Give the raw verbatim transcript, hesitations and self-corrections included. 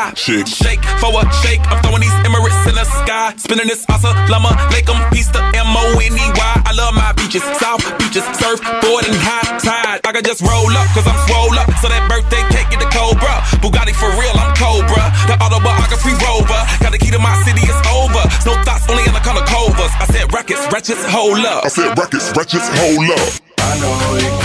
my shake. Shake for a shake. I'm throwing these Emirates in the sky. Spinning this asa, llama, lake 'em, piece to M O N E Y. I love my beaches, south beaches, surfboard and high tide. I can just roll up, cause I'm swole up. So that birthday cake get the Cobra. Bugatti for real, I'm Cobra. The autobiography rover. Got the key to my city, it's over. No thoughts, only in the color covers. I said rackets, wretches, hold up. I said rackets, wretches, hold up. I know it